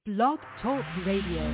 Blog Talk Radio.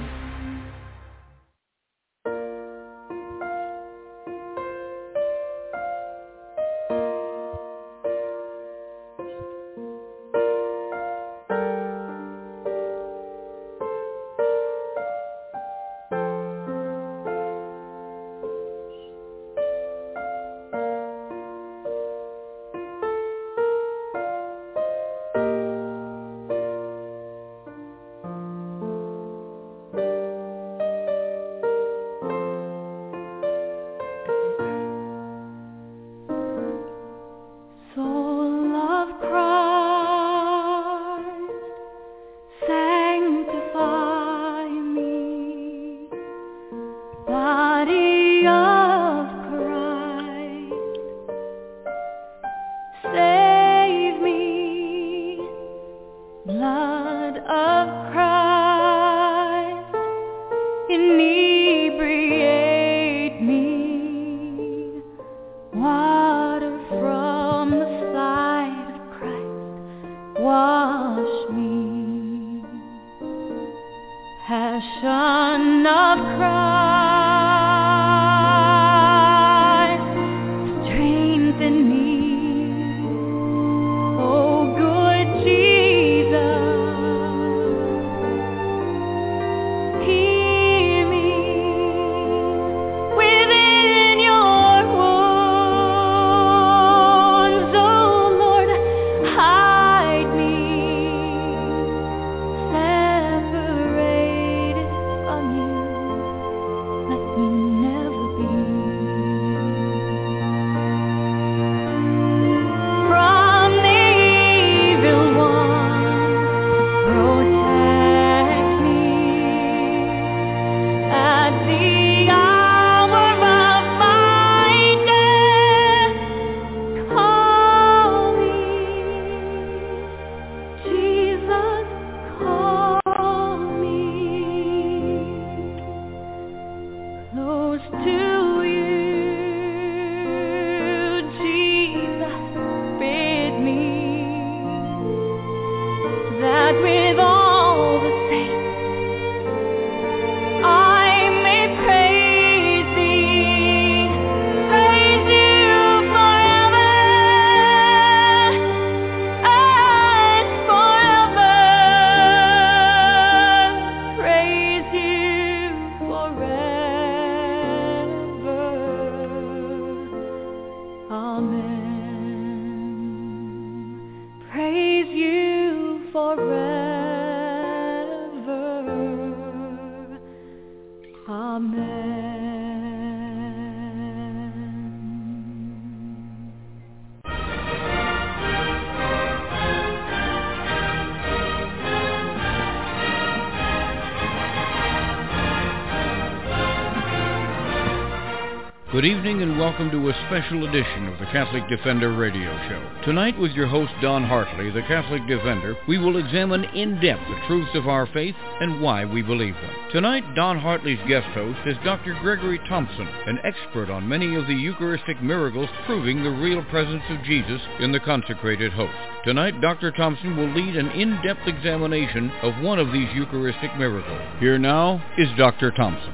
Good evening and welcome to a special edition of the Catholic Defender radio show. Tonight with your host Don Hartley, the Catholic Defender, we will examine in depth the truths of our faith and why we believe them. Tonight, Don Hartley's guest host is Dr. Gregory Thompson, an expert on many of the Eucharistic miracles proving the real presence of Jesus in the consecrated host. Tonight, Dr. Thompson will lead an in-depth examination of one of these Eucharistic miracles. Here now is Dr. Thompson.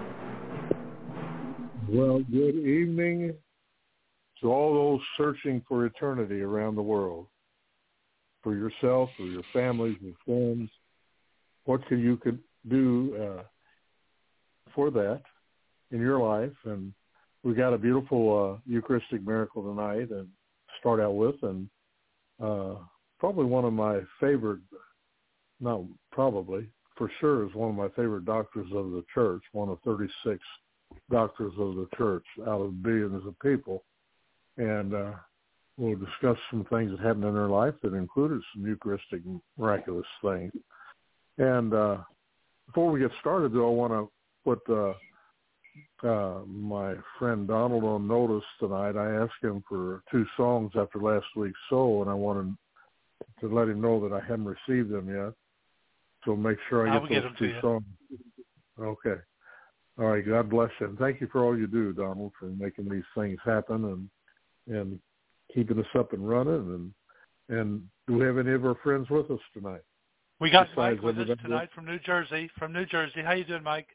Well, good evening to all those searching for eternity around the world. For yourself, for your families and friends, what can you do for that in your life? And we got a beautiful Eucharistic miracle tonight and start out with, and probably one of my favorite, no, probably, for sure is one of my favorite doctors of the church, one of 36 doctors of the church out of billions of people. And we'll discuss some things that happened in their life that included some Eucharistic miraculous things. And before we get started, though, I want to put my friend Donald on notice tonight. I asked him for 2 songs after last week's show, and I wanted to let him know that I hadn't received them yet. So make sure I get those 2 songs. Okay. All right, God bless you. And thank you for all you do, Donald, for making these things happen and keeping us up and running. And do we have any of our friends with us tonight? We got besides Mike with us everybody tonight from New Jersey. How you doing, Mike?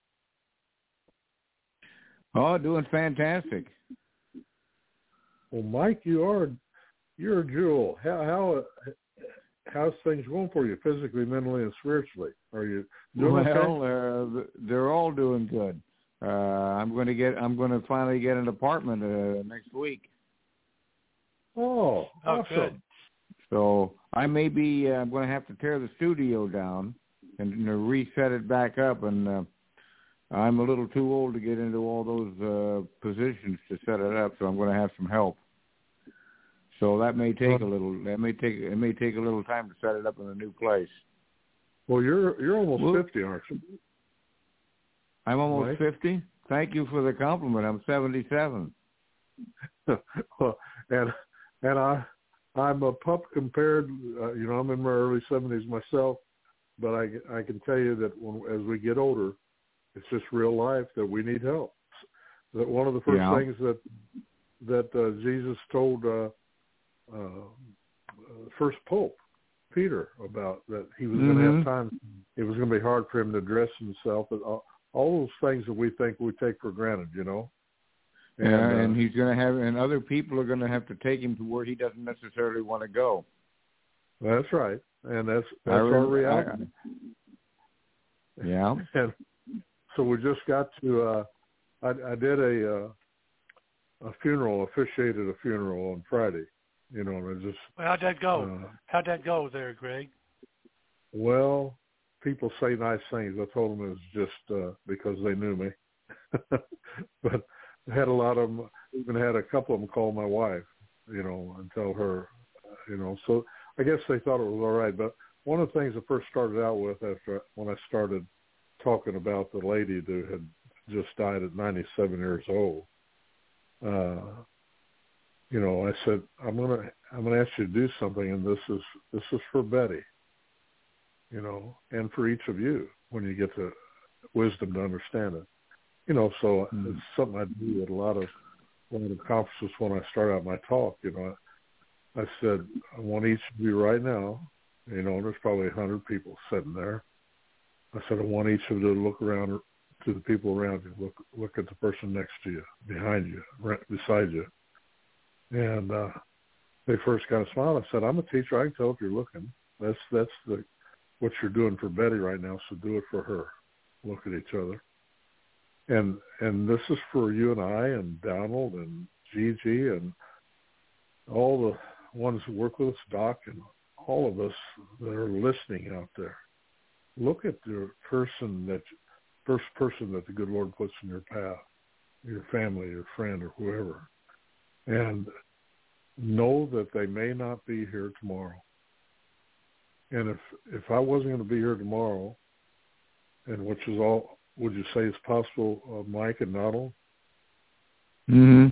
Oh, doing fantastic. Well, Mike, you're a jewel. How's things going for you physically, mentally, and spiritually? Are you doing okay? They're all doing good. I'm going to finally get an apartment next week. Oh, awesome. Good. So I'm going to have to tear the studio down and reset it back up, and I'm a little too old to get into all those positions to set it up, so I'm going to have some help. So that may take it may take a little time to set it up in a new place. Well, you're almost 50, aren't you? I'm almost 50. Thank you for the compliment. I'm 77. Well, and I'm a pup compared. I'm in my early 70s myself, but I can tell you that as we get older, it's just real life that we need help. That one of the first things that Jesus told first Pope Peter about, that he was going to have times it was going to be hard for him to dress himself, and all those things that we think we take for granted, And he's going to have, and other people are going to have to take him to where he doesn't necessarily want to go. That's right, and that's our reality. Yeah. And so we just got to. I did a funeral, officiated a funeral on Friday. And I just. Well, how'd that go? How'd that go there, Greg? Well, people say nice things. I told them it was just because they knew me, but. I had a lot of them, even had a couple of them call my wife, and tell her, So I guess they thought it was all right. But one of the things I first started out with when I started talking about the lady that had just died at 97 years old, I said, I'm gonna ask you to do something, and this is for Betty, and for each of you when you get the wisdom to understand it. So it's something I do at a lot of conferences when I start out my talk. I said, I want each of you right now, there's probably 100 people sitting there. I said, I want each of you to look around to the people around you, look at the person next to you, behind you, right beside you. And they first kind of smiled. I said, I'm a teacher. I can tell if you're looking. That's what you're doing for Betty right now, so do it for her. Look at each other. And this is for you and I and Donald and Gigi and all the ones who work with us, Doc, and all of us that are listening out there. Look at the first person that the good Lord puts in your path, your family, your friend, or whoever, and know that they may not be here tomorrow. And if I wasn't going to be here tomorrow, and which is all. Would you say it's possible, Mike and Donald? Mm-hmm.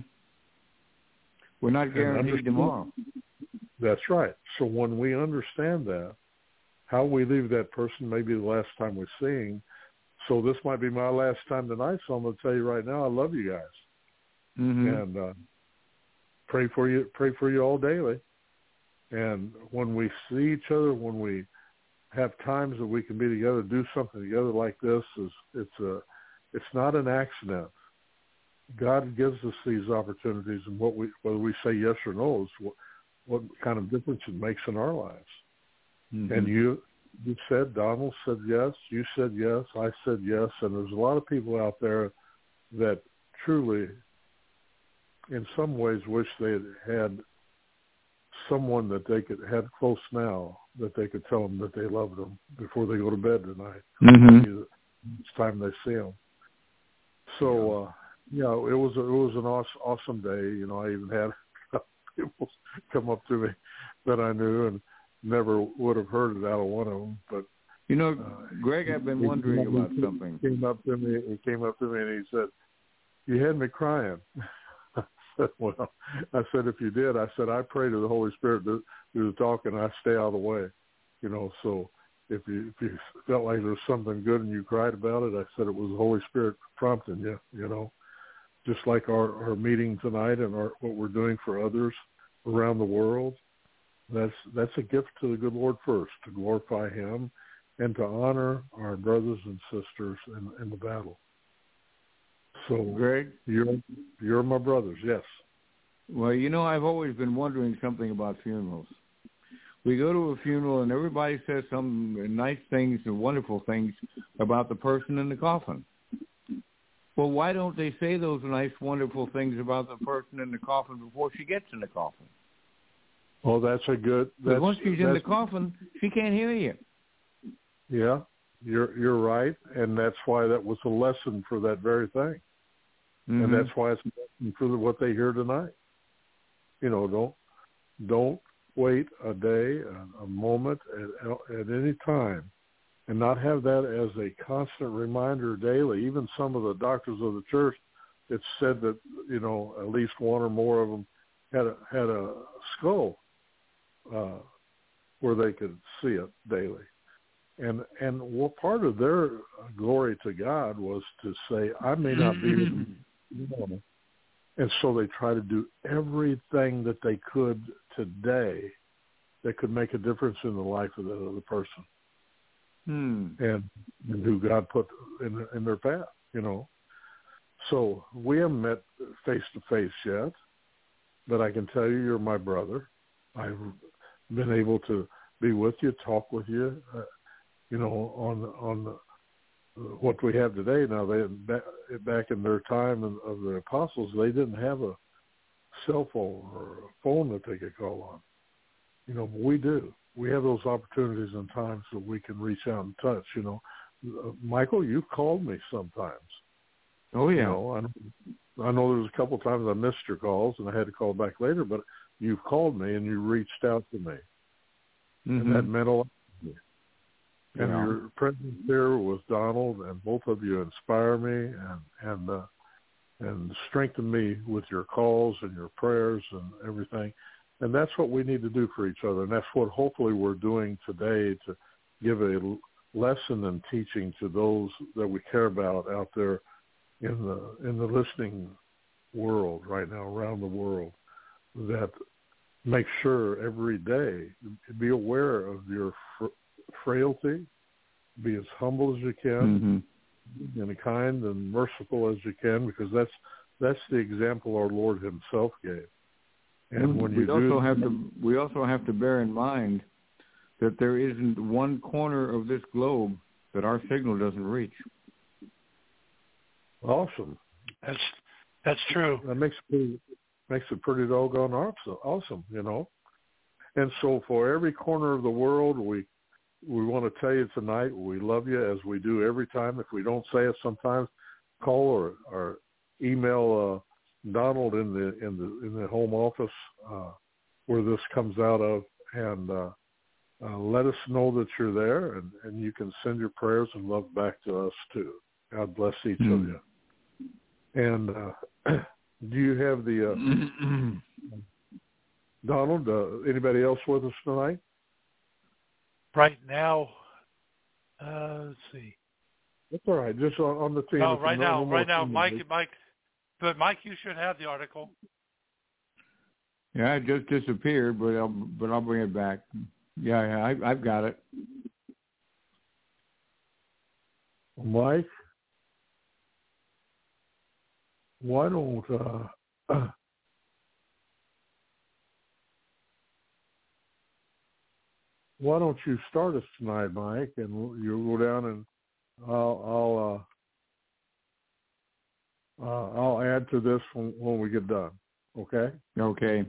We're not guaranteed tomorrow. That's right. So when we understand that, how we leave that person may be the last time we're seeing. So this might be my last time tonight, so I'm going to tell you right now, I love you guys. Mm-hmm. And pray for you all daily. And when we see each other, when we have times that we can be together, do something together like this, it's not an accident. God gives us these opportunities, and whether we say yes or no is what kind of difference it makes in our lives. Mm-hmm. And you said, Donald said yes, you said yes, I said yes, and there's a lot of people out there that truly, in some ways, wish they had someone that they could have close now, that they could tell them that they loved them before they go to bed tonight. Mm-hmm. It's time they see them. So, it was an awesome day. I even had people come up to me that I knew and never would have heard it out of one of them. But Greg, I've been wondering about something. He came up to me and he said, "You had me crying." Well, I said, if you did, I said, I pray to the Holy Spirit to do the talking, I stay out of the way. So if you felt like there was something good and you cried about it, I said it was the Holy Spirit prompting you, just like our meeting tonight and what we're doing for others around the world. That's a gift to the good Lord first, to glorify Him and to honor our brothers and sisters in the battle. So, Greg, you're my brothers, yes. Well, I've always been wondering something about funerals. We go to a funeral and everybody says some nice things and wonderful things about the person in the coffin. Well, why don't they say those nice, wonderful things about the person in the coffin before she gets in the coffin? Well, that's a good... Because once she's in the coffin, she can't hear you. Yeah, you're right, and that's why that was a lesson for that very thing. Mm-hmm. And that's why it's a lesson for what they hear tonight. Don't wait a day, a moment at any time, and not have that as a constant reminder daily. Even some of the doctors of the church, it's said that at least one or more of them had a skull where they could see it daily. And what part of their glory to God was to say, I may not be normal. And so they try to do everything that they could today that could make a difference in the life of the other person. And who God put in their path, So we haven't met face-to-face yet, but I can tell you're my brother. I've been able to be with you, talk with you, on what we have today. Now, back in their time of the apostles, they didn't have a cell phone or a phone that they could call on. But we do. We have those opportunities and times that we can reach out and touch. Michael, you've called me sometimes. Oh, yeah. I know there's a couple of times I missed your calls and I had to call back later, but you've called me and you reached out to me. And that meant a lot to me. And your presence there with Donald, and both of you inspire me and strengthen me with your calls and your prayers and everything. And that's what we need to do for each other. And that's what hopefully we're doing today, to give a lesson and teaching to those that we care about out there in the listening world right now, around the world, that make sure every day, be aware of your frailty, be as humble as you can, and kind and merciful as you can, because that's the example our Lord Himself gave. And when we also have to bear in mind that there isn't one corner of this globe that our signal doesn't reach. Awesome. That's true. That makes it pretty doggone awesome, And so for every corner of the world, we want to tell you tonight, we love you, as we do every time. If we don't say it sometimes, call or email Donald in the home office where this comes out of, and let us know that you're there, and you can send your prayers and love back to us too. God bless each of you. And do you have the Donald? Anybody else with us tonight? Right now, let's see. That's all right. Just on the team. No, right now, Mike. But Mike, you should have the article. Yeah, it just disappeared, but I'll bring it back. Yeah, I've got it. Mike, why don't you start us tonight, Mike, and you'll go down and I'll add to this when we get done. Okay? Okay.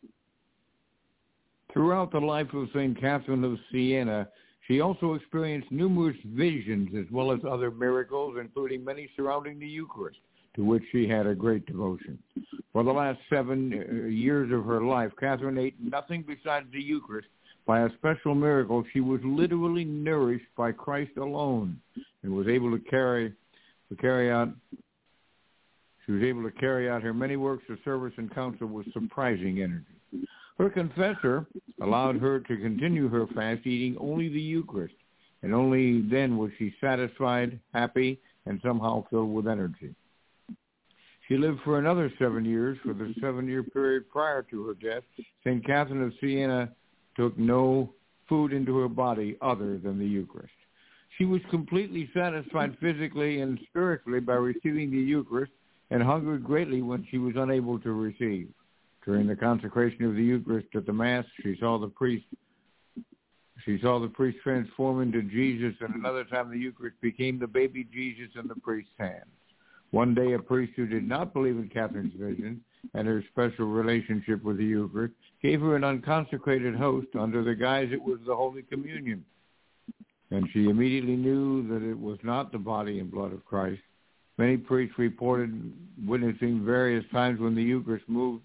Throughout the life of St. Catherine of Siena, she also experienced numerous visions as well as other miracles, including many surrounding the Eucharist, to which she had a great devotion. For the last 7 years of her life, Catherine ate nothing besides the Eucharist. By a special miracle, she was literally nourished by Christ alone, and was able to carry out her many works of service and counsel with surprising energy. Her confessor allowed her to continue her fast, eating only the Eucharist, and only then was she satisfied, happy, and somehow filled with energy. She lived for another 7 years. For the 7-year period prior to her death, St. Catherine of Siena took no food into her body other than the Eucharist. She was completely satisfied physically and spiritually by receiving the Eucharist and hungered greatly when she was unable to receive. During the consecration of the Eucharist at the Mass, she saw the priest transform into Jesus, and another time the Eucharist became the baby Jesus in the priest's hands. One day, a priest who did not believe in Catherine's vision and her special relationship with the Eucharist gave her an unconsecrated host under the guise it was the Holy Communion. And she immediately knew that it was not the body and blood of Christ. Many priests reported witnessing various times when the Eucharist moved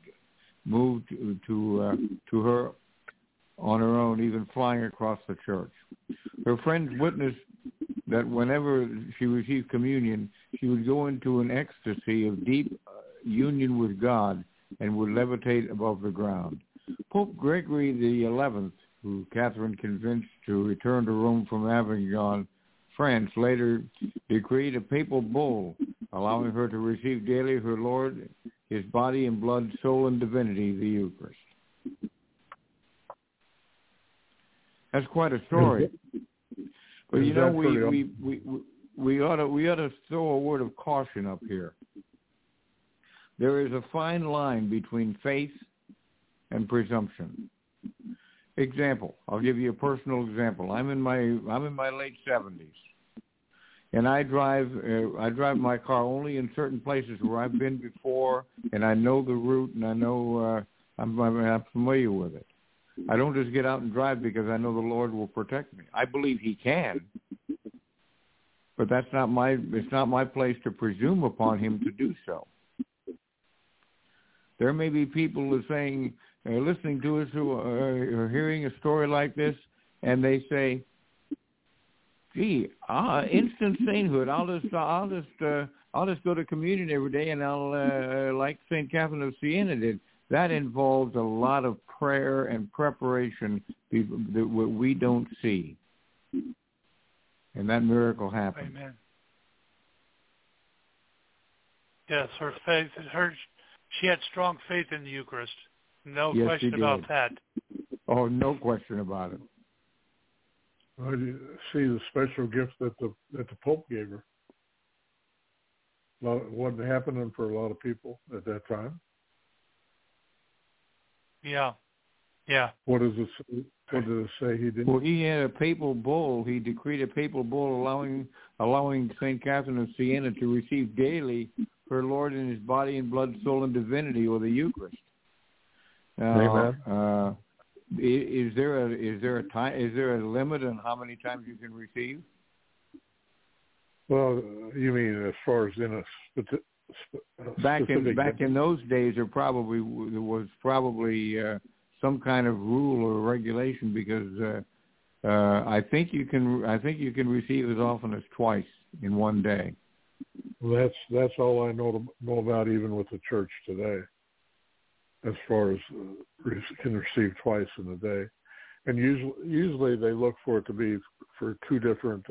to her on her own, even flying across the church. Her friends witnessed that whenever she received communion, she would go into an ecstasy of deep union with God and would levitate above the ground. Pope Gregory XI, who Catherine convinced to return to Rome from Avignon, France, later decreed a papal bull allowing her to receive daily her Lord, his body and blood, soul and divinity, the Eucharist. That's quite a story. But you know, we ought to throw a word of caution up here. There is a fine line between faith and presumption. Example, I'll give you a personal example. I'm in my late 70s, and I drive my car only in certain places where I've been before, and I know the route, and I know I'm familiar with it. I don't just get out and drive because I know the Lord will protect me. I believe He can, but it's not my place to presume upon Him to do so. There may be people who are saying, listening to us, who are hearing a story like this, and they say, "Gee, instant sainthood. I'll just go to communion every day, and I'll like Saint Catherine of Siena did." That involves a lot of prayer and preparation that we don't see, and that miracle happened. Amen. Yes, her faith. She had strong faith in the Eucharist. No Yes, question about that. Oh, no question about it. Well, you see the special gift that the Pope gave her. Wasn't happening for a lot of people at that time. Yeah. What does it say he did? Well, he had a papal bull. He decreed a papal bull allowing Saint Catherine of Siena to receive daily her Lord in His body and blood, soul, and divinity, or the Eucharist. Amen. Is there a limit on how many times you can receive? Well, you mean as far as in a back in those days, there was probably some kind of rule or regulation, because I think you can receive as often as twice in one day. Well, that's all I know about, even with the church today, as far as can receive twice in a day, and usually they look for it to be for two different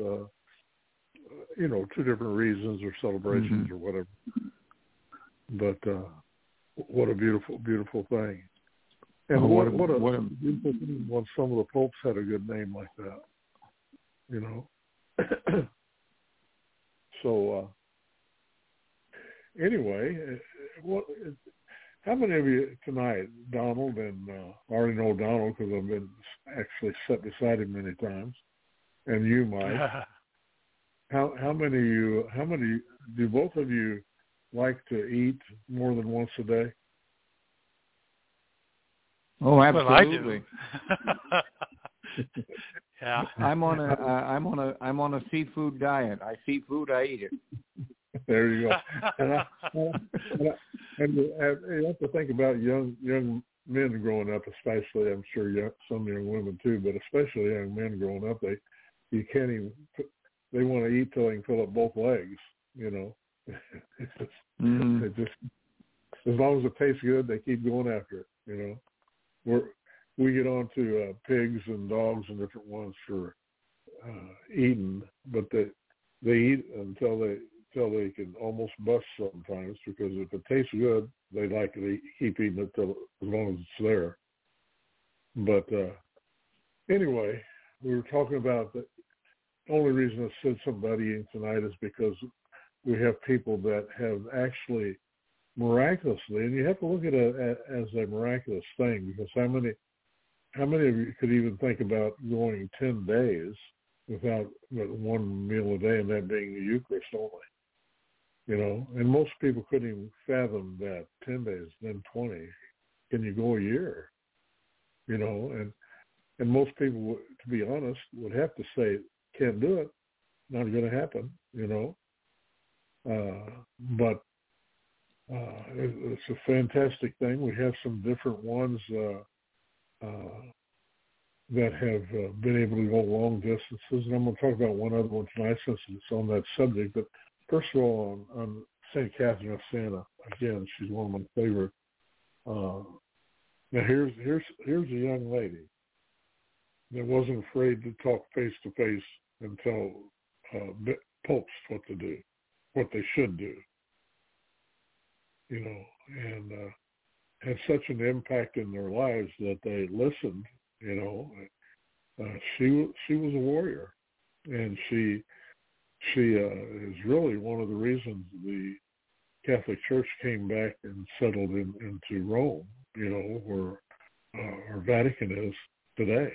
reasons or celebrations or whatever. But what a beautiful, beautiful thing. And what a beautiful thing when some of the popes had a good name like that, you know. So anyway, how many of you tonight, Donald, and I already know Donald because I've been actually sat beside him many times, and you, Mike. How many do both of you like to eat more than once a day? Oh, absolutely. Well, I do. Yeah. I'm on a seafood diet. I see food, I eat it. There you go. And you have to think about young men growing up, especially. I'm sure some young women too, but especially young men growing up. They want to eat till they can fill up both legs. You know, it just as long as it tastes good, they keep going after it. You know, we get on to pigs and dogs and different ones for eating, but they eat until they can almost bust sometimes, because if it tastes good, they like to keep eating it as long as it's there. But anyway, we were talking about the only reason I said something about eating tonight is because we have people that have actually miraculously, and you have to look at it as a miraculous thing, because how many of you could even think about going 10 days without one meal a day, and that being the Eucharist only? You know, and most people couldn't even fathom that 10 days, then 20. Can you go a year? You know, and most people, to be honest, would have to say, can't do it, not going to happen, you know. But it's a fantastic thing. We have some different ones that have been able to go long distances, and I'm going to talk about one other one tonight since it's on that subject. But first of all, on St. Catherine of Siena, again, she's one of my favorite. Now here's a young lady that wasn't afraid to talk face to face and tell popes what to do, what they should do. You know, and had such an impact in their lives that they listened. You know, she was a warrior, and she is really one of the reasons the Catholic Church came back and settled into Rome. You know, where our Vatican is today.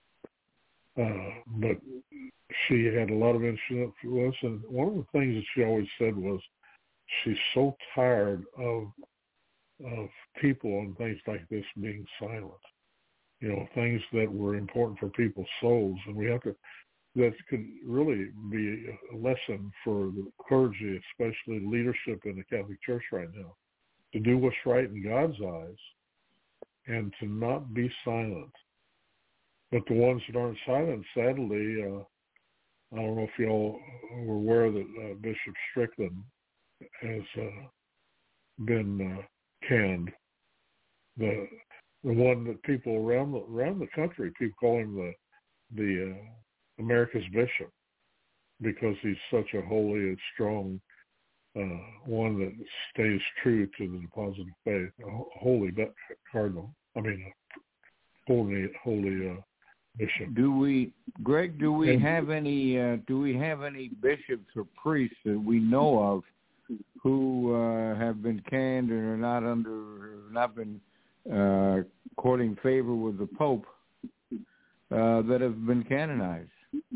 But she had a lot of influence, and one of the things that she always said was she's so tired of people and things like this being silent. You know, things that were important for people's souls, and that could really be a lesson for the clergy, especially leadership in the Catholic Church right now, to do what's right in God's eyes and to not be silent. But the ones that aren't silent, sadly, I don't know if y'all were aware that Bishop Strickland has been canned. The one that people around the country, people call him the America's Bishop, because he's such a holy and strong one that stays true to the deposit of faith, a holy cardinal. I mean, a holy bishop. Do we have any bishops or priests that we know of who have been canned and are not been courting favor with the Pope that have been canonized?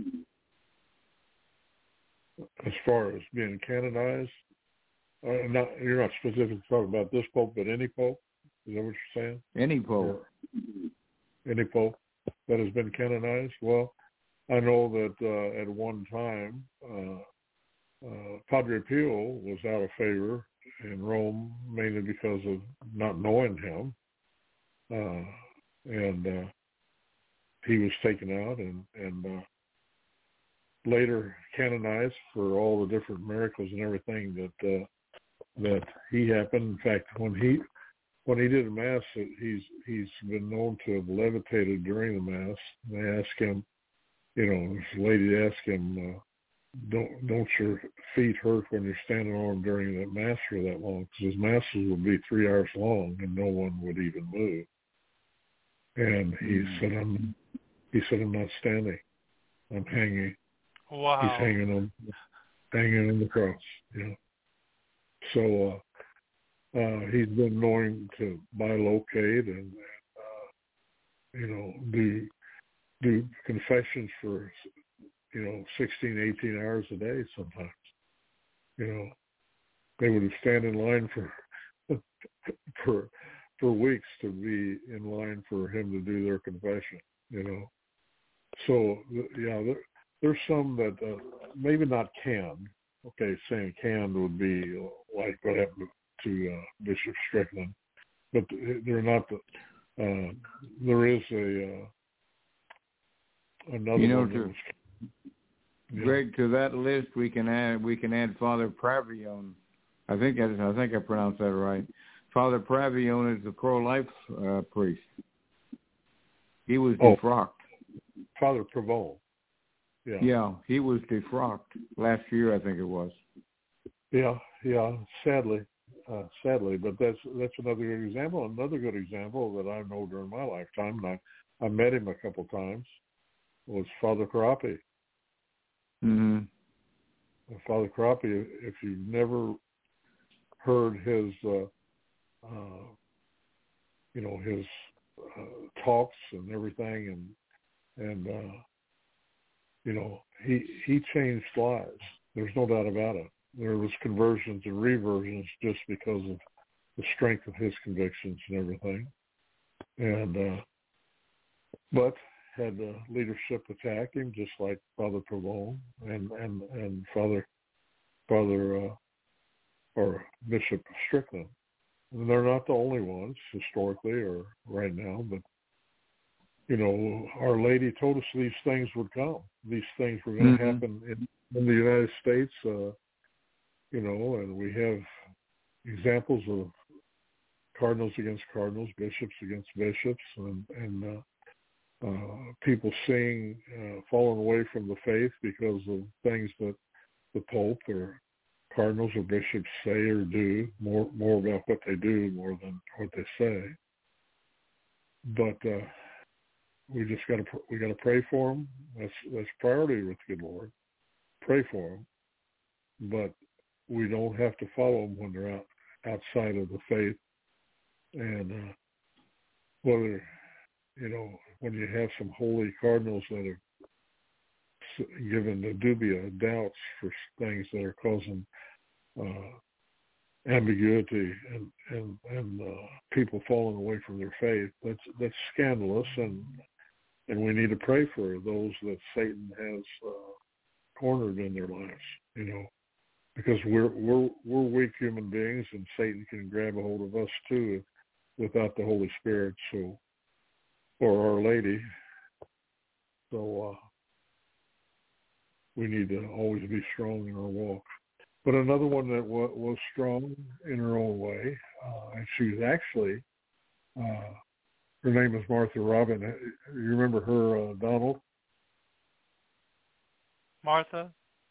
As far as being canonized, you're not specifically talking about this Pope, but any Pope? Is that what you're saying? Any Pope. Any Pope that has been canonized? Well, I know that at one time, Padre Pio was out of favor in Rome, mainly because of not knowing him. And he was taken out and later canonized for all the different miracles and everything that he happened. In fact, when he did a mass, he's been known to have levitated during the mass. They asked him, you know, this lady asked him, don't your feet hurt when you're standing on them during that mass for that long? Because his masses would be 3 hours long and no one would even move. And he said, I'm not standing. I'm hanging. Wow. He's hanging on the cross, you know. So he's been known to bilocate and you know, do confessions for, you know, 16, 18 hours a day sometimes. You know, they would stand in line for weeks to be in line for him to do their confession, you know. So, yeah, there's some that maybe not canned. Okay, saying canned would be like what happened to Bishop Strickland, but they're not. There is another. You know, one Greg, to that list we can add Father Pravione. I think I pronounced that right. Father Pravione is the pro-life priest. He was defrocked. Father Pavone. Yeah. Yeah, he was defrocked last year, I think it was. Yeah. Sadly, but that's another good example. Another good example that I know during my lifetime, and I met him a couple times, was Father Carapi. Mm-hmm. Father Carapi, if you've never heard his, his talks and everything, and he changed lives. There's no doubt about it. There was conversions and reversions just because of the strength of his convictions and everything. And but had leadership attack him, just like Father Pavone and Father or Bishop Strickland. And they're not the only ones historically or right now, but Our Lady told us these things would come. These things were going to happen in the United States, and we have examples of cardinals against cardinals, bishops against bishops, and people seeing falling away from the faith because of things that the Pope or cardinals or bishops say or do, more about what they do more than what they say. But we got to pray for them. That's priority with the good Lord. Pray for them, but we don't have to follow them when they're outside of the faith. And whether when you have some holy cardinals that are given the dubia doubts for things that are causing ambiguity and people falling away from their faith, that's scandalous, and we need to pray for those that Satan has cornered in their lives, because we're weak human beings, and Satan can grab a hold of us too without the Holy Spirit, or Our Lady. So we need to always be strong in our walk. But another one that was strong in her own way, and she was actually, her name is Martha Robin. You remember her, Donald? Martha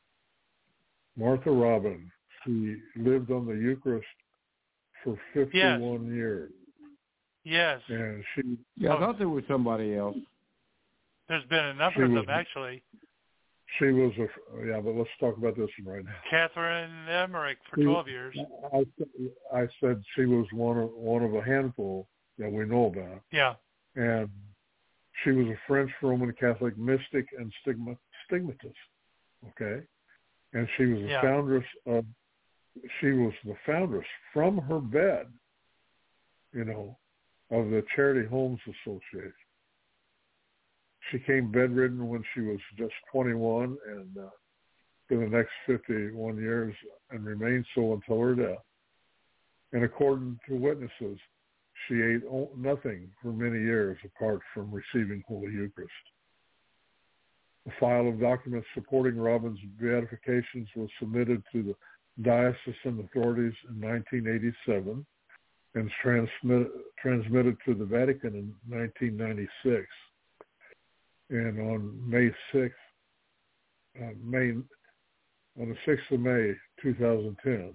Robin. She lived on the Eucharist for 51 years. Yes. And she... Yeah, I thought there was somebody else. There's been a number of them, actually. She was but let's talk about this one right now. Catherine Emmerich for 12 years. I said she was one of a handful that we know about. Yeah. And she was a French Roman Catholic mystic and stigmatist. Okay? And she was the foundress from her bed, of the Charity Homes Association. She came bedridden when she was just 21, and for the next 51 years, and remained so until her death. And according to witnesses, she ate nothing for many years apart from receiving Holy Eucharist. A file of documents supporting Robin's beatifications was submitted to the diocesan authorities in 1987 and transmitted to the Vatican in 1996. And on May 6th, on the 6th of May, 2010,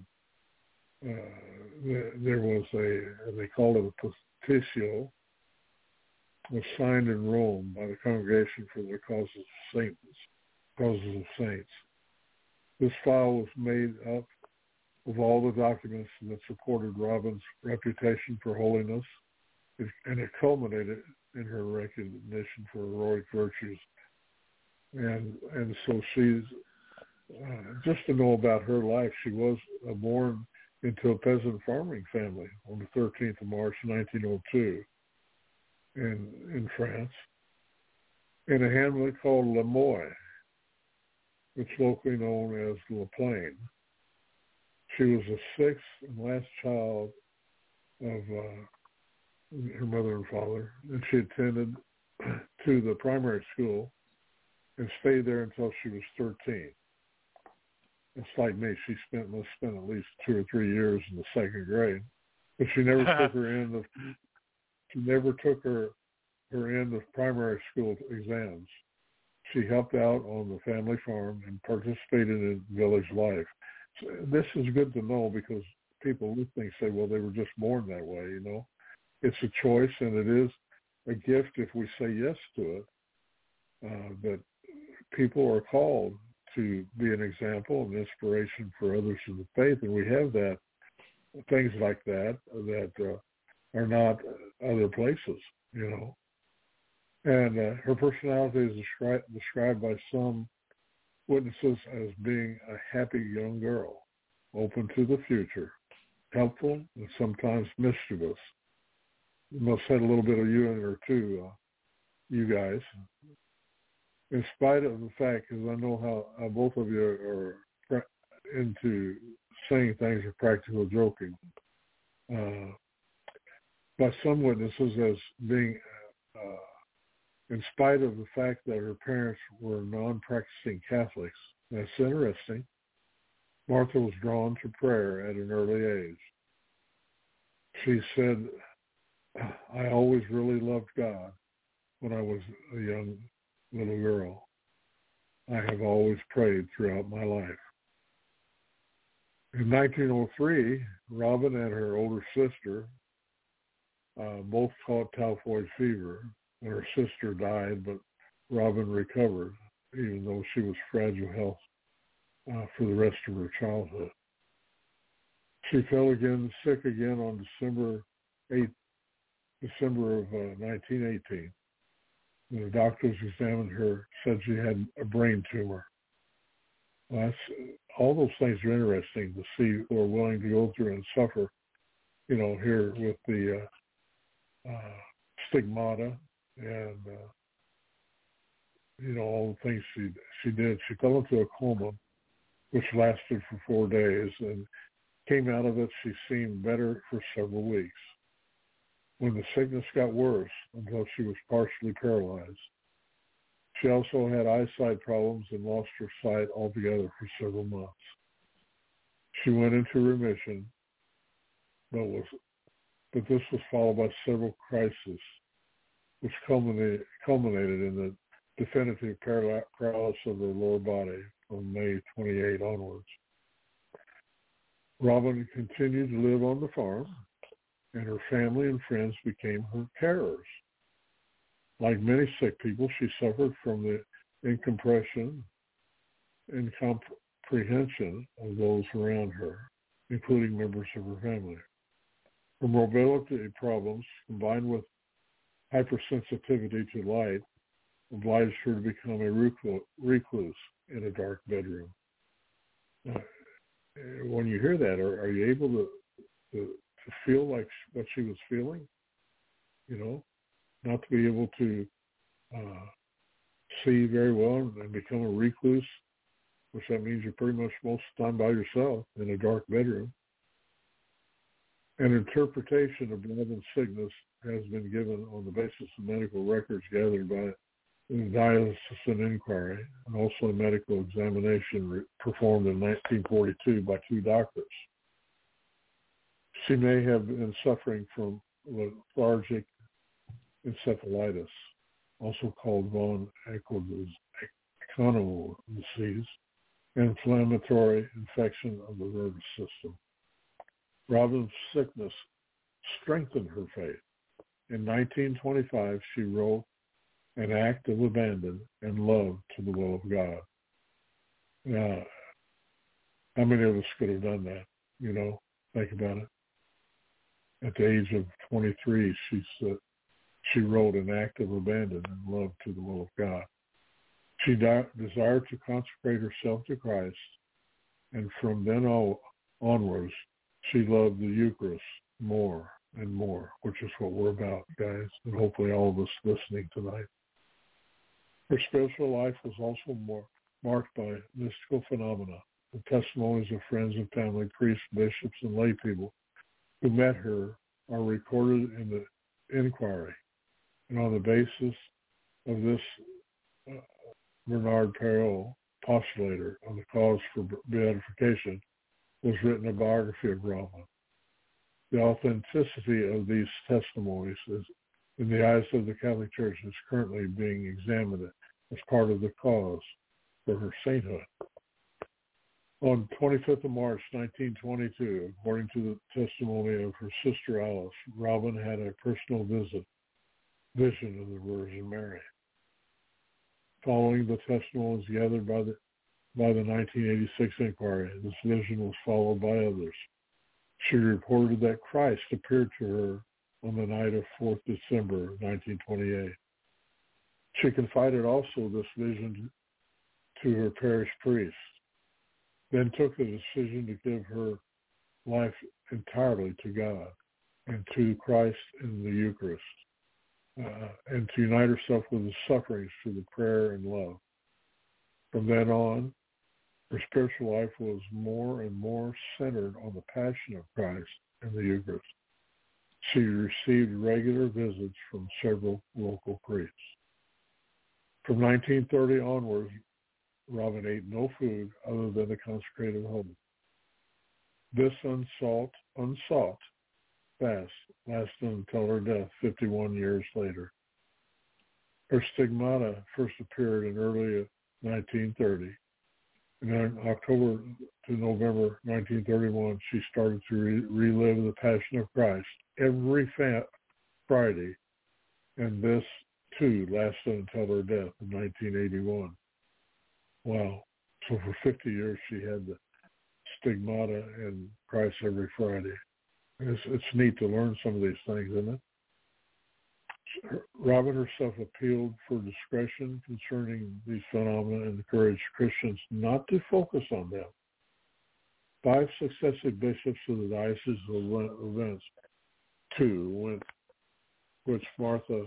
there was they called it a petitio, was signed in Rome by the Congregation for the Causes of Saints. This file was made up of all the documents that supported Robin's reputation for holiness, and it culminated in her recognition for heroic virtues. And so she's, just to know about her life, she was born into a peasant farming family on the 13th of March, 1902 in France, in a hamlet called Le Moy, which is locally known as La Plaine. She was the sixth and last child of her mother and father, and she attended to the primary school and stayed there until she was 13. It's like me; she must spend at least 2 or 3 years in the second grade, but she never took her end of. She never took her end of primary school exams. She helped out on the family farm and participated in village life. So this is good to know, because people listening say, well, they were just born that way, It's a choice, and it is a gift if we say yes to it. that people are called to be an example and inspiration for others in the faith, and we have that, things like that are not other places, you know. And her personality is described by some witnesses as being a happy young girl, open to the future, helpful, and sometimes mischievous. You must have had a little bit of you in her too, you guys. In spite of the fact, because I know how both of you are into saying things are practical joking, by some witnesses as being, in spite of the fact that her parents were non-practicing Catholics. That's interesting. Martha was drawn to prayer at an early age. She said, I always really loved God when I was a young little girl. I have always prayed throughout my life. In 1903, Robin and her older sister both caught typhoid fever, and her sister died, but Robin recovered, even though she was fragile health for the rest of her childhood. She fell sick again on December of 1918. When the doctors examined her, said she had a brain tumor. Well, all those things are interesting to see who are willing to go through and suffer, you know, here with the stigmata and, you know, all the things she did. She fell into a coma, which lasted for 4 days, and came out of it. She seemed better for several weeks. When the sickness got worse until she was partially paralyzed. She also had eyesight problems and lost her sight altogether for several months. She went into remission, but this was followed by several crises, which culminated in the definitive paralysis of her lower body from May 28 onwards. Robin continued to live on the farm, and her family and friends became her carers. Like many sick people, she suffered from the incomprehension of those around her, including members of her family. Her mobility problems, combined with hypersensitivity to light, obliged her to become a recluse in a dark bedroom. When you hear that, are you able to feel like what she was feeling? You know, not to be able to see very well and become a recluse, which that means you're pretty much most of the time by yourself in a dark bedroom. An interpretation of Robin's sickness has been given on the basis of medical records gathered by the diocesan inquiry, and also a medical examination performed in 1942 by 2 doctors. She may have been suffering from lethargic encephalitis, also called von Economo disease, inflammatory infection of the nervous system. Robin's sickness strengthened her faith. In 1925, she wrote An Act of Abandon and Love to the Will of God. Now, how many of us could have done that? You know, think about it. At the age of 23, she wrote An Act of Abandon and Love to the Will of God. She desired to consecrate herself to Christ, and from then onwards, she loved the Eucharist more and more, which is what we're about, guys, and hopefully all of us listening tonight. Her spiritual life was also marked by mystical phenomena. The testimonies of friends and family, priests, bishops, and lay people who met her are recorded in the inquiry. And on the basis of this, Bernard Perrault, postulator on the cause for beatification, was written a biography of Robin. The authenticity of these testimonies is, in the eyes of the Catholic Church, is currently being examined as part of the cause for her sainthood. On 25th of March, 1922, according to the testimony of her sister Alice, Robin had a personal vision of the Virgin Mary. Following the testimonies gathered by the 1986 inquiry, this vision was followed by others. She reported that Christ appeared to her on the night of 4th December 1928. She confided also this vision to her parish priest, then took the decision to give her life entirely to God and to Christ in the Eucharist, and to unite herself with the sufferings through the prayer and love. From then on, her spiritual life was more and more centered on the passion of Christ and the Eucharist. She received regular visits from several local priests. From 1930 onwards, Robin ate no food other than the consecrated holy. This unsought fast lasted until her death 51 years later. Her stigmata first appeared in early 1930. And in October to November 1931, she started to relive the Passion of Christ every Friday, and this, too, lasted until her death in 1981. Wow. So for 50 years, she had the stigmata and Christ every Friday. It's neat to learn some of these things, isn't it? Robin herself appealed for discretion concerning these phenomena and encouraged Christians not to focus on them. 5 successive bishops of the Diocese of Venice, 2, which Martha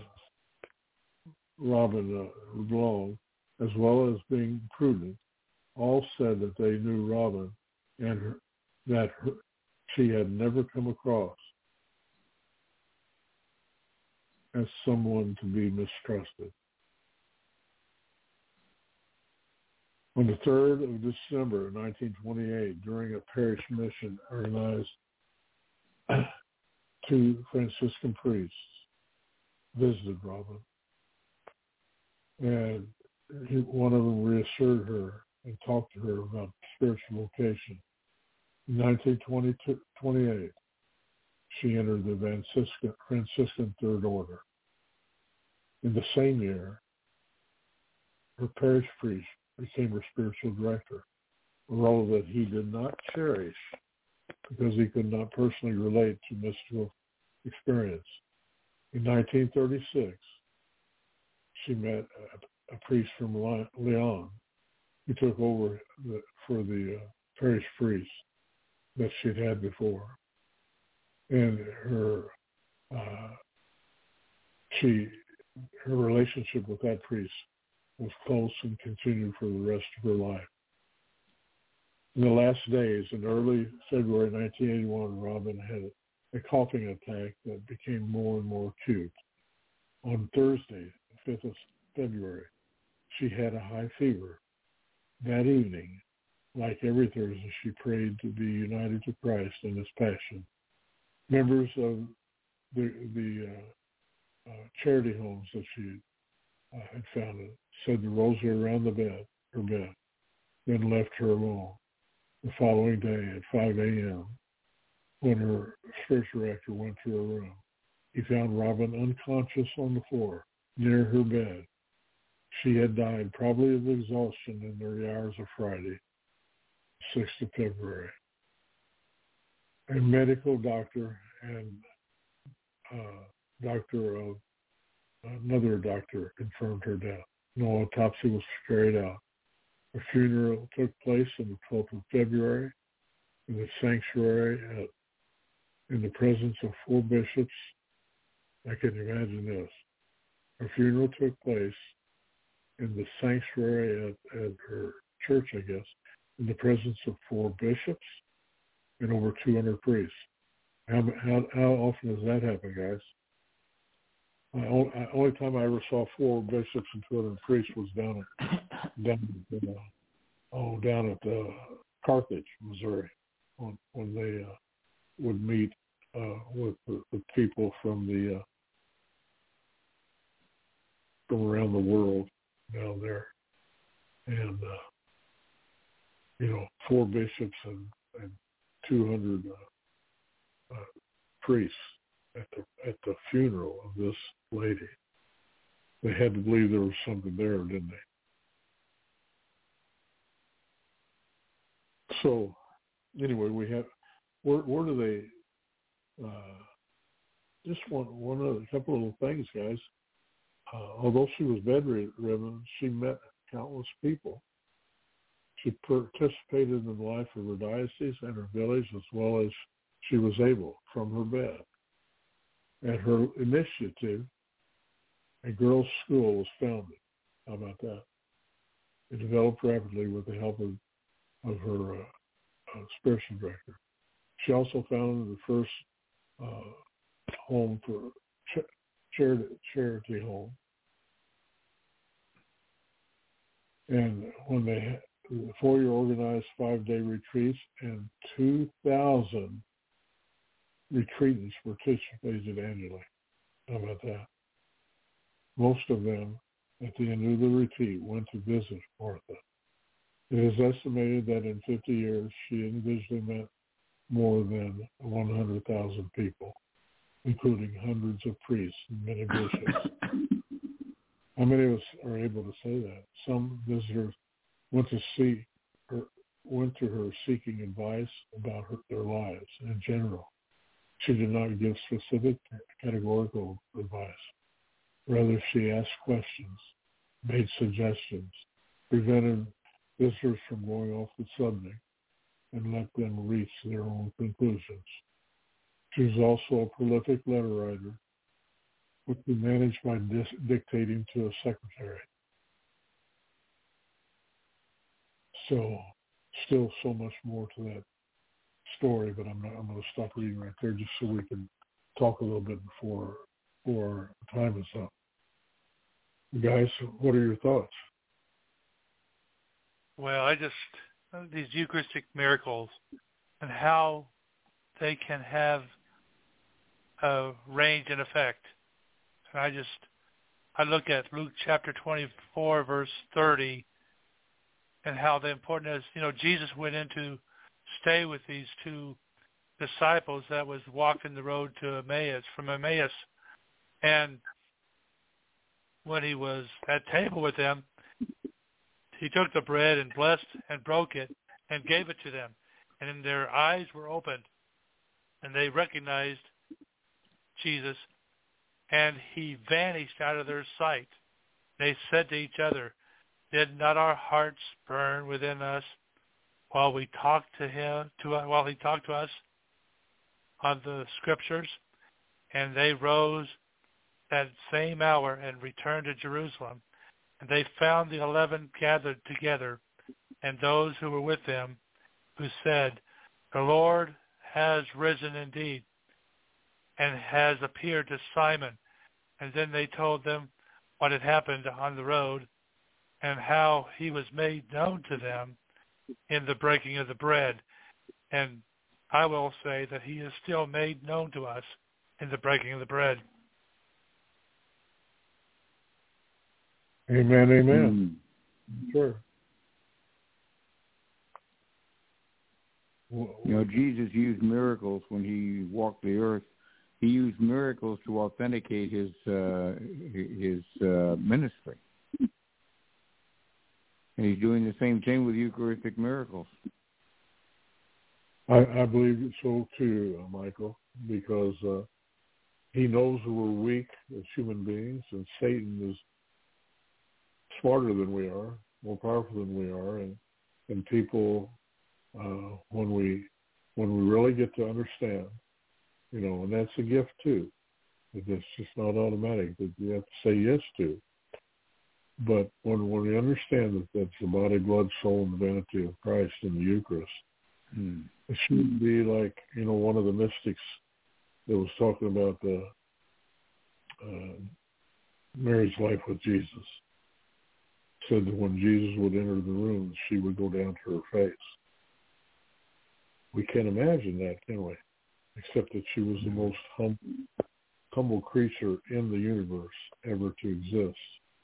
Robin belonged, as well as being prudent, all said that they knew Robin and she had never come across as someone to be mistrusted. On the 3rd of December 1928, during a parish mission organized, 2 Franciscan priests visited Robin, and one of them reassured her and talked to her about spiritual vocation. In 1928, she entered the Franciscan Third Order. In the same year, her parish priest became her spiritual director, a role that he did not cherish because he could not personally relate to mystical experience. In 1936, she met a priest from Lyon who took over for the parish priest that she'd had before. And her relationship with that priest was close and continued for the rest of her life. In the last days, in early February 1981, Robin had a coughing attack that became more and more acute. On Thursday, the 5th of February, she had a high fever. That evening, like every Thursday, she prayed to be united to Christ in His Passion. Members of the charity homes that she had founded said the rosary around her bed, then left her alone. The following day at 5 a.m., when her spiritual director went to her room, he found Robin unconscious on the floor near her bed. She had died probably of exhaustion in the early hours of Friday, 6th of February. A medical doctor and another doctor confirmed her death. No autopsy was carried out. A funeral took place on the 12th of February in the sanctuary in the presence of 4 bishops. I can imagine this. Her funeral took place in the sanctuary at her church, I guess, in the presence of 4 bishops and over 200 priests. How often does that happen, guys? The only time I ever saw 4 bishops and 200 priests was down at Carthage, Missouri, when they would meet with the people from around the world down there, and 4 bishops and 200 priests at the funeral of this lady. They had to believe there was something there, didn't they? So anyway, we have where do they? Just one other couple of little things, guys. Although she was bedridden, she met countless people. She participated in the life of her diocese and her village as well as she was able from her bed. At her initiative, a girls' school was founded. How about that? It developed rapidly with the help of her spiritual director. She also founded the first home for charity home. And when the 4-year organized 5-day retreats, and 2,000 retreatants participated annually. How about that? Most of them, at the end of the retreat, went to visit Martha. It is estimated that in 50 years, she individually met more than 100,000 people, including hundreds of priests and many bishops. How many of us are able to say that? Some visitors went to her seeking advice about their lives in general. She did not give specific categorical advice. Rather, she asked questions, made suggestions, prevented visitors from going off the subject, and let them reach their own conclusions. She was also a prolific letter writer, which was managed by dictating to a secretary. So, still so much more to that story, but I'm going to stop reading right there just so we can talk a little bit before time is up. Guys, what are your thoughts? Well, these Eucharistic miracles and how they can have a range and effect. And I look at Luke chapter 24, verse 30, and how the important is, Jesus went in to stay with these two disciples that was walking the road to Emmaus, from Emmaus. And when he was at table with them, he took the bread and blessed and broke it and gave it to them. And then their eyes were opened, and they recognized Jesus, and he vanished out of their sight. They said to each other, "Did not our hearts burn within us while we talked to him, while he talked to us on the scriptures?" And they rose that same hour and returned to Jerusalem. And they found the 11 gathered together, and those who were with them, who said, "The Lord has risen indeed, and has appeared to Simon." And then they told them what had happened on the road, and how he was made known to them in the breaking of the bread. And I will say that he is still made known to us in the breaking of the bread. Amen, amen. Sure. Jesus used miracles when he walked the earth. He used miracles to authenticate his ministry. And he's doing the same thing with Eucharistic miracles. I believe so too, Michael, because he knows we're weak as human beings, and Satan is smarter than we are, more powerful than we are, and people, when we really get to understand, and that's a gift too. It's just not automatic that you have to say yes to. But when we understand that that's the body, blood, soul, and divinity of Christ in the Eucharist, it shouldn't be like, one of the mystics that was talking about the Mary's life with Jesus, said that when Jesus would enter the room, she would go down to her face. We can't imagine that, can we? Except that she was the most humble creature in the universe ever to exist.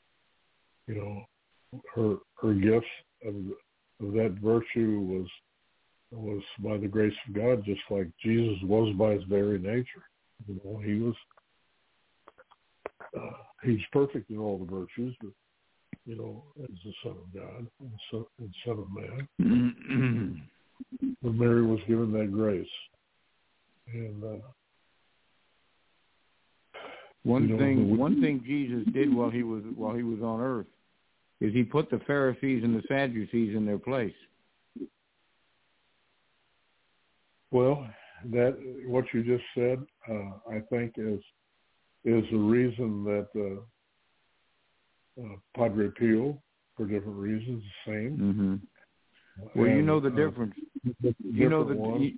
Her gifts of that virtue was by the grace of God, just like Jesus was by his very nature. He's perfect in all the virtues, but as the Son of God and Son of Man. when Mary was given that grace. And one thing Jesus did while he was on earth is he put the Pharisees and the Sadducees in their place. Well, that what you just said, I think is the reason that Padre Pio, for different reasons, the same. Mm-hmm. Well, you know the difference. You know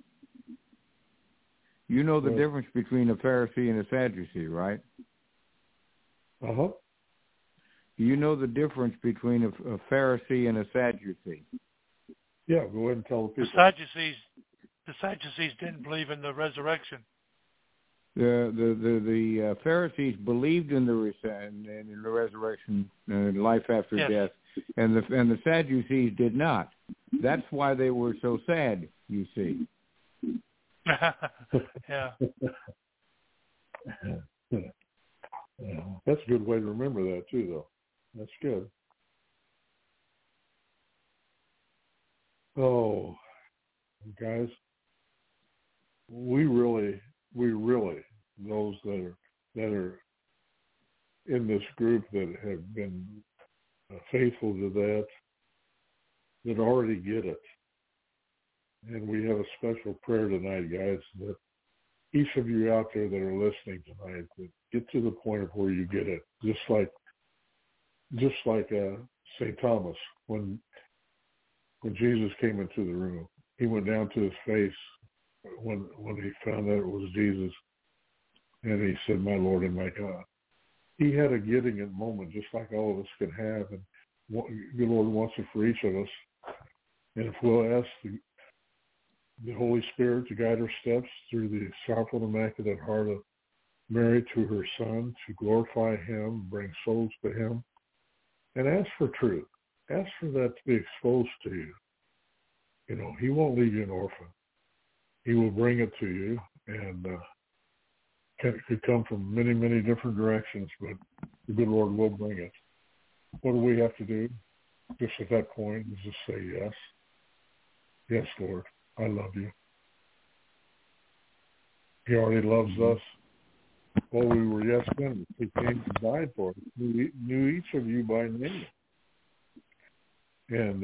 the difference between a Pharisee and a Sadducee, right? Uh-huh. You know the difference between a Pharisee and a Sadducee. Yeah, go ahead and tell the people. The Sadducees didn't believe in the resurrection. The Pharisees believed in the resurrection, life after death, and the Sadducees did not. That's why they were so sad. You see. Yeah. That's a good way to remember that too, though. That's good. Oh, guys, we really, those that are in this group that have been faithful to that already get it. And we have a special prayer tonight, guys, that each of you out there that are listening tonight, that get to the point of where you get it. Just like St. Thomas, when Jesus came into the room, he went down to his face when he found out it was Jesus, and he said, "My Lord and my God." He had a getting it moment, just like all of us can have, and the Lord wants it for each of us. And if we'll ask the Holy Spirit to guide our steps through the sorrowful and immaculate heart of Mary to her Son, to glorify him, bring souls to him, and ask for truth. Ask for that to be exposed to you. You know, he won't leave you an orphan. He will bring it to you, and it could come from many, many different directions, but the good Lord will bring it. What do we have to do just at that point is just say yes. Yes, Lord, I love you. He already loves us. While we were yes men, he came and died for us. He knew each of you by name. And,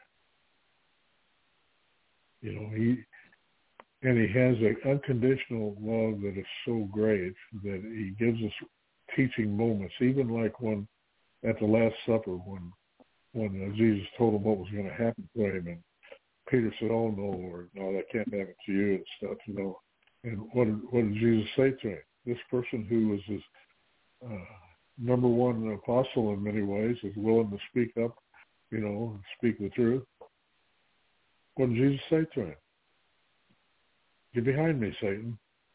he has an unconditional love that is so great that he gives us teaching moments, even like when at the Last Supper when Jesus told him what was going to happen to him, and Peter said, "Oh no, Lord, no, that can't happen to you," and stuff, And what did Jesus say to him? This person who was his number one apostle in many ways, is willing to speak up, and speak the truth. What did Jesus say to him? "Get behind me, Satan."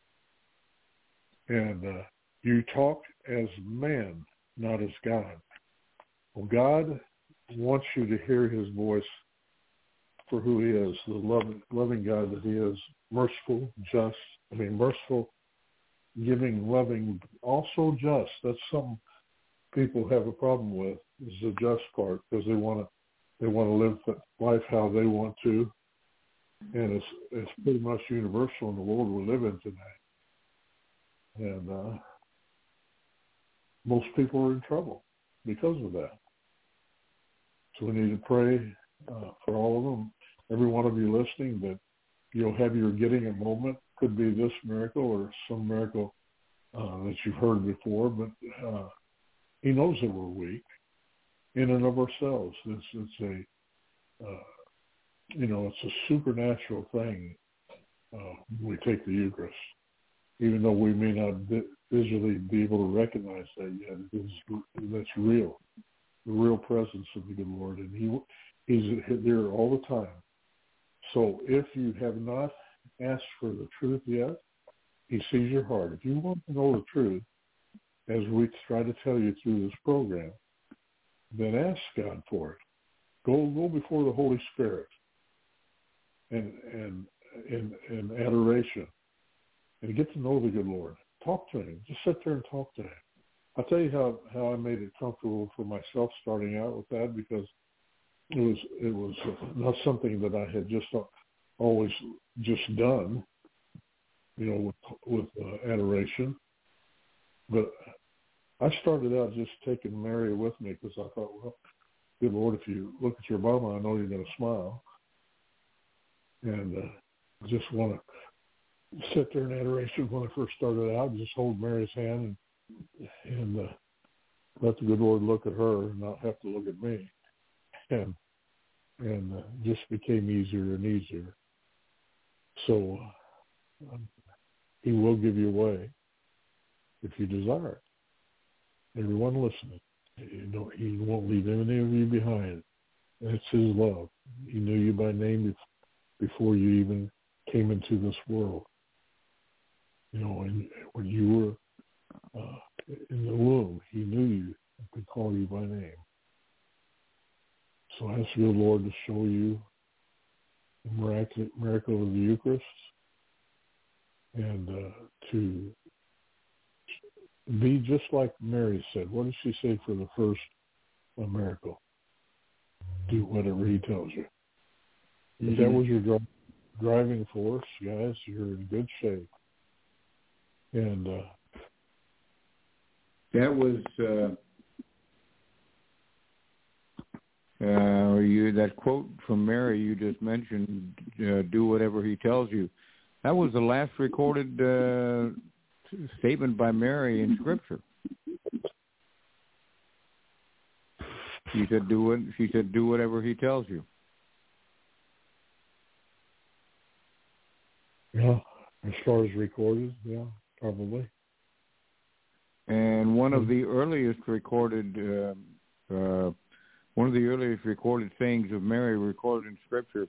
And you talk as man, not as God. Well, God wants you to hear his voice for who he is, the loving God that he is, merciful, merciful, giving, loving, also just. That's something people have a problem with, is the just part, because they want to live life how they want to, and it's pretty much universal in the world we live in today. And most people are in trouble because of that. So we need to pray for all of them. Every one of you listening, that you'll have your getting a moment. Could be this miracle or some miracle that you've heard before, but he knows that we're weak in and of ourselves. It's a supernatural thing when we take the Eucharist. Even though we may not visually be able to recognize that yet, that's real. The real presence of the good Lord, and he's there all the time. So if you have not asked for the truth yet, he sees your heart. If you want to know the truth, as we try to tell you through this program, then ask God for it. Go before the Holy Spirit and adoration, and get to know the good Lord. Talk to him. Just sit there and talk to him. I'll tell you how I made it comfortable for myself starting out with that, because it was not something that I had just always just done, with adoration. But I started out just taking Mary with me because I thought, well, good Lord, if you look at your mama, I know you're going to smile. And I just want to sit there in adoration when I first started out and just hold Mary's hand and let the good Lord look at her and not have to look at me. And just became easier and easier. So he will give you away if you desire it. Everyone listening, he won't leave any of you behind. That's his love. He knew you by name before you even came into this world. And when you were in the womb, he knew you and could call you by name. So I ask the Lord to show you the miracle of the Eucharist and to be just like Mary said. What did she say for the first miracle? Do whatever he tells you. Mm-hmm. If that was your driving force, guys, you're in good shape. And that was that quote from Mary you just mentioned, do whatever he tells you. That was the last recorded statement by Mary in Scripture. She said, do whatever he tells you. Yeah, as far as recorded, yeah, probably. And one of the earliest recorded sayings of Mary recorded in Scripture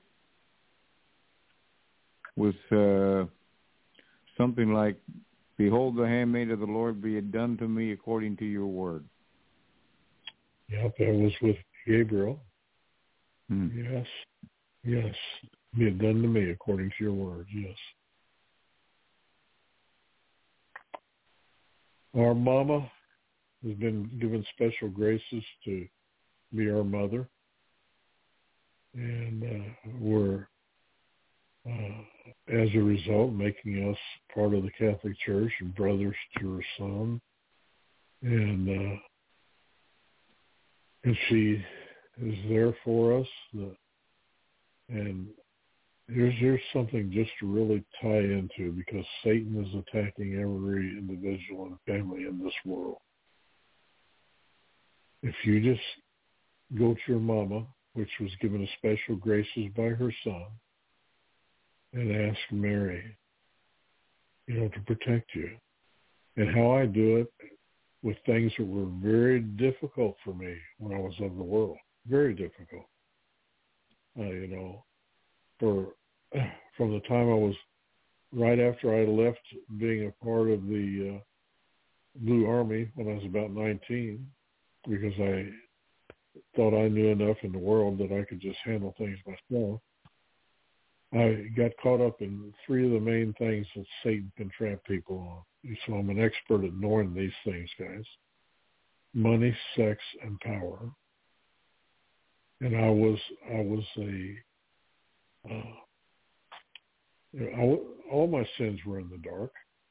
was something like, "Behold, the handmaid of the Lord, be it done to me according to your word." Yeah, that was with Gabriel. Yes. Be it done to me according to your word, yes. Our mama has been given special graces to be our mother. And we're, as a result, making us part of the Catholic Church and brothers to her son. And she is there for us. And here's something just to really tie into, because Satan is attacking every individual and family in this world. If you just go to your mama, which was given a special graces by her son, and ask Mary, to protect you. And how I do it with things that were very difficult for me when I was of the world. Very difficult. From the time I was, right after I left being a part of the Blue Army when I was about 19, because I thought I knew enough in the world that I could just handle things myself. I got caught up in three of the main things that Satan can trap people on. So I'm an expert at knowing these things, guys. Money, sex, and power. And all my sins were in the dark.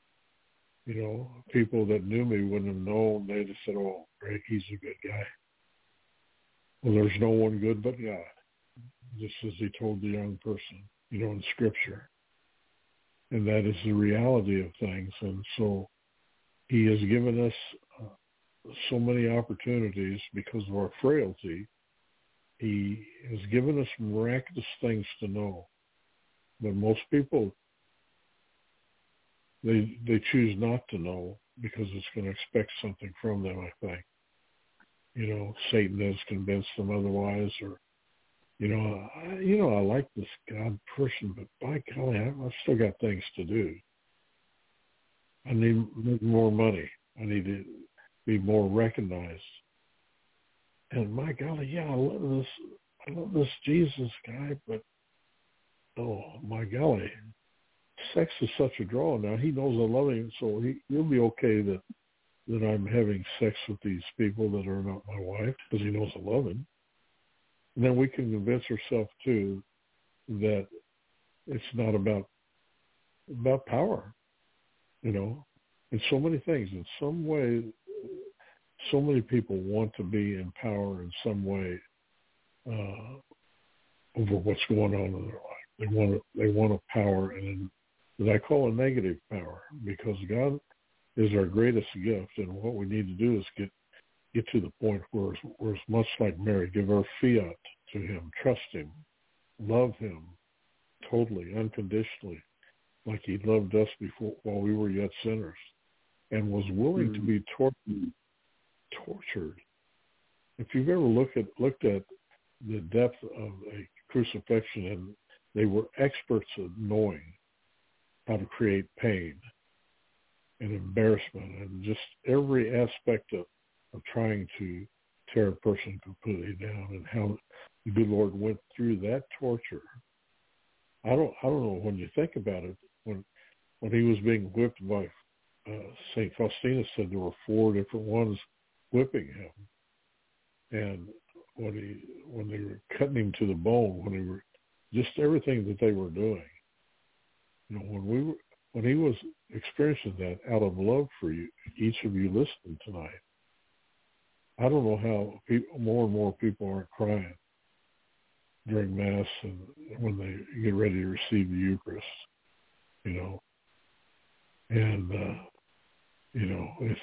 People that knew me wouldn't have known. They'd have said, "Oh, Greg, he's a good guy." Well, there's no one good but God, just as he told the young person, in Scripture. And that is the reality of things. And so he has given us so many opportunities because of our frailty. He has given us miraculous things to know. But most people, they choose not to know because it's going to expect something from them, I think. Satan has convinced them otherwise, or, I like this God person, but by golly, I've still got things to do. I need more money. I need to be more recognized. And my golly, yeah, I love this Jesus guy, but oh my golly, sex is such a draw now. He knows I love him, so he'll be okay that I'm having sex with these people that are not my wife, because he knows I love him. And then we can convince ourselves too that it's not about power, in so many things. In some way, so many people want to be in power in some way over what's going on in their life. They want a power, and that I call a negative power, because God is our greatest gift, and what we need to do is get to the point where it's much like Mary, give our fiat to him, trust him, love him totally, unconditionally, like he loved us before while we were yet sinners, and was willing to be tortured. If you've ever looked at the depth of a crucifixion, and they were experts at knowing how to create pain and embarrassment and just every aspect of trying to tear a person completely down, and how the good Lord went through that torture. I don't know, when you think about it, when he was being whipped by St. Faustina said there were 4 different ones whipping him, and when they were cutting him to the bone, when they were just everything that they were doing, when he was experiencing that out of love for you, each of you listening tonight, I don't know how more and more people aren't crying during Mass and when they get ready to receive the Eucharist, and it's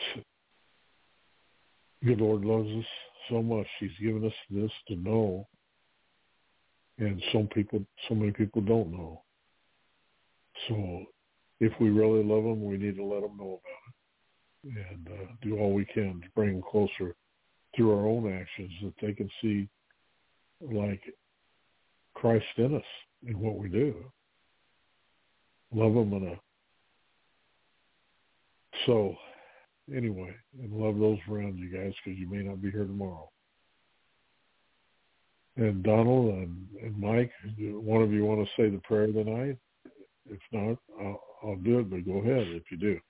good Lord loves us so much. He's given us this to know, and so many people don't know. So if we really love them, we need to let them know about it, and do all we can to bring them closer through our own actions, that they can see like Christ in us in what we do. Love them so anyway, and love those around you guys, because you may not be here tomorrow. And Donald and Mike, do one of you want to say the prayer tonight? If not, I'll do it, but go ahead if you do.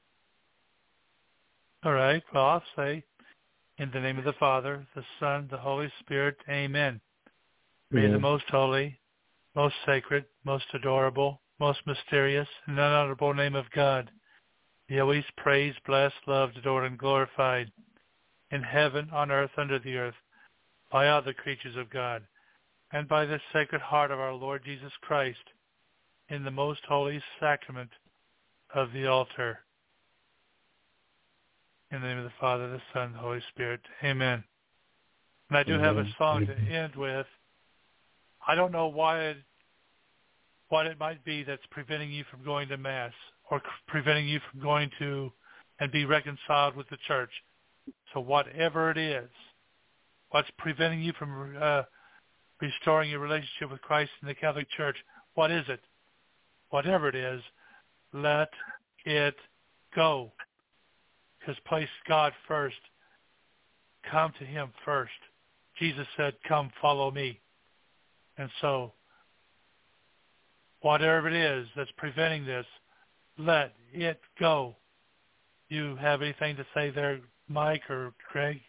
All right. Well, I'll say, in the name of the Father, the Son, the Holy Spirit, amen. May the most holy, most sacred, most adorable, most mysterious, and unutterable name of God be always praised, blessed, loved, adored, and glorified in heaven, on earth, under the earth, by all the creatures of God, and by the Sacred Heart of our Lord Jesus Christ, in the most holy sacrament of the altar. In the name of the Father, the Son, the Holy Spirit. Amen. And I do have a song to end with. I don't know what it might be that's preventing you from going to Mass, or preventing you from going to and be reconciled with the church. So whatever it is, what's preventing you from restoring your relationship with Christ in the Catholic Church, what is it? Whatever it is, let it go. Because place God first. Come to him first. Jesus said, come follow me. And so, whatever it is that's preventing this, let it go. You have anything to say there, Mike or Craig?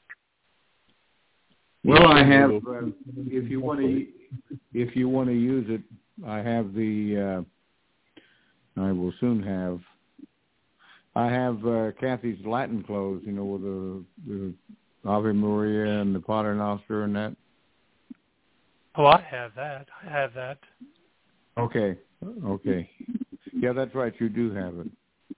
Well, I have. If you want to use it, I have the. I will soon have. I have Kathy's Latin clothes, with the Ave Maria and the Pater Noster and that. Oh, I have that. Okay. Yeah, that's right. You do have it.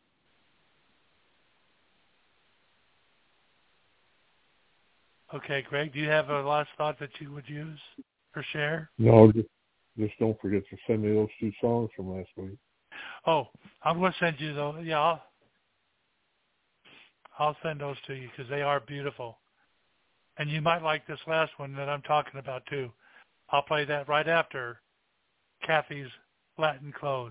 Okay, Greg, do you have a last thought that you would use or share? No, just don't forget to send me those 2 songs from last week. Oh, I'm going to send you those. Yeah, I'll send those to you because they are beautiful. And you might like this last one that I'm talking about too. I'll play that right after Kathy's Latin close.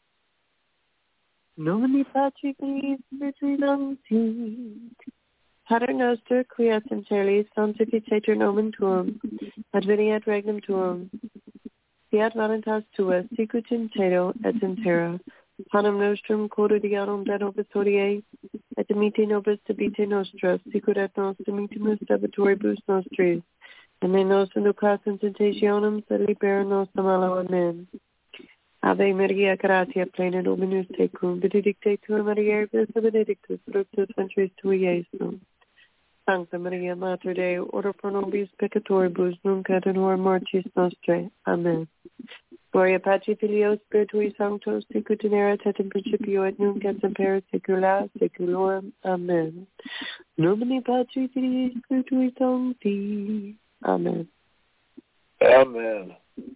Nomini Patri Filii Sancti, Pater Noster, qui es in celis, sanctificetur nomen tuum, adveniat regnum tuum, fiat voluntas tua, sicut in cielo et in terra. Panem nostrum quotidianum da nobis hodie, et dimitte nobis debite nostra, sicut et nos dimittimus debitoribus nostris, and ne nos inducas in tentationem, sed libera nos a malo. Amen. Ave Maria, gratia plena Dominus tecum, benedicta Maria, benedictus fructus ventris tui, Iesus. Sancta Maria, Mater Dei, ora pro nobis peccatoribus, nunc et in hora mortis nostrae. Amen. Gloria Patri Filio Spiritui Sancto, sicut in erat et in principio et nunc et semper saecula saeculorum. Amen. Nomine Patri Filii Spiritui Sancti. Amen. Amen.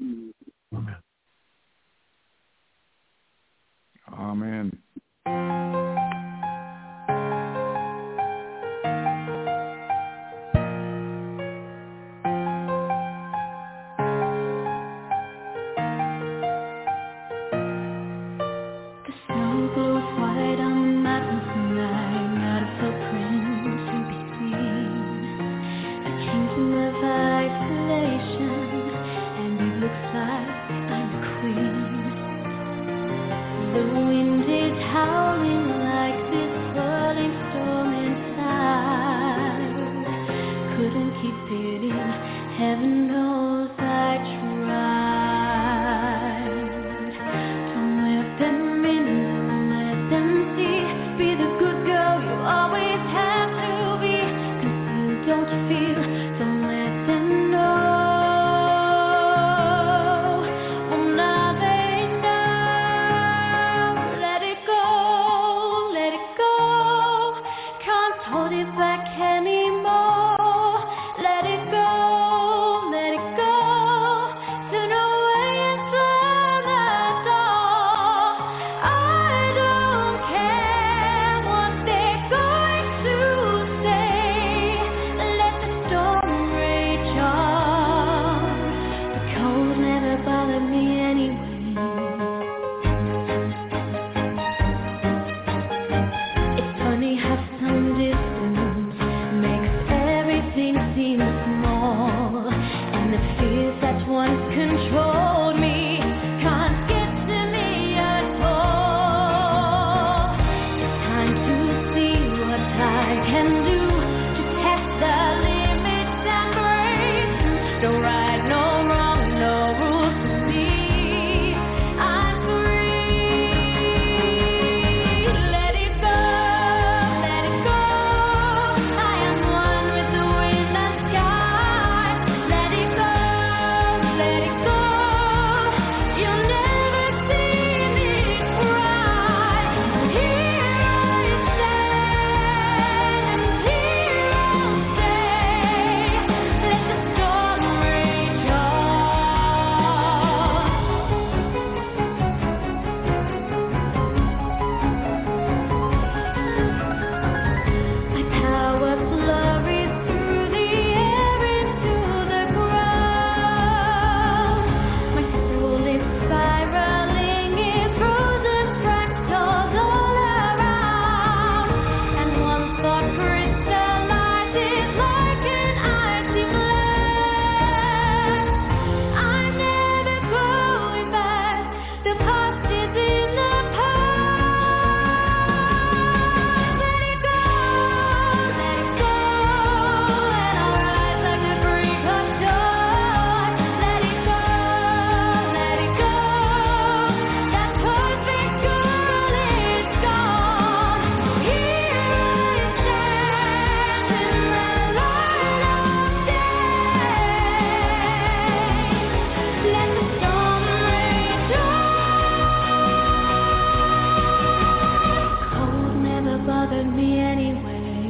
Amen. Heaven knows I tried. Don't let them in, don't let them see. Be the good girl you always have to be. Conceal, don't you feel? Don't let them know. Oh, now they know. Let it go, let it go. Can't hold it back anymore. Let it go. Controlled me, can't get to me at all. It's time to see what I can do to test the limits and breaks. No right, no wrong, no rules to me. I'm free. Let it go, let it go. I am one with the wind and sky. Let it go. Let it go. You'll never see me cry. Here I stand, and here I'll stay. Let the storm rage on. My power flurries through the air into the ground. My soul is spiraling in frozen fractals all around. And one thought crystallizes like an icy blast. I'm never going back. The past is in the past. Let it go, let it go. And I'll rise like the break of dawn. Let it go, let it go. That perfect girl is gone. Here I stand in the light of day. Let the storm rage on. Cold never bothered me anyway.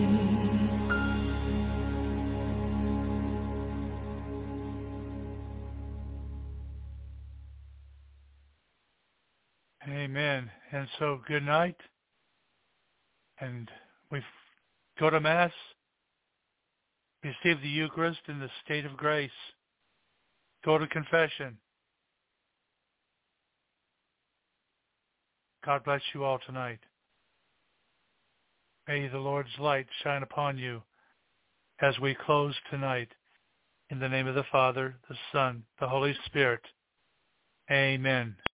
Amen. And so good night. And we go to Mass, receive the Eucharist in the state of grace. Go to confession. God bless you all tonight. May the Lord's light shine upon you as we close tonight. In the name of the Father, the Son, the Holy Spirit. Amen.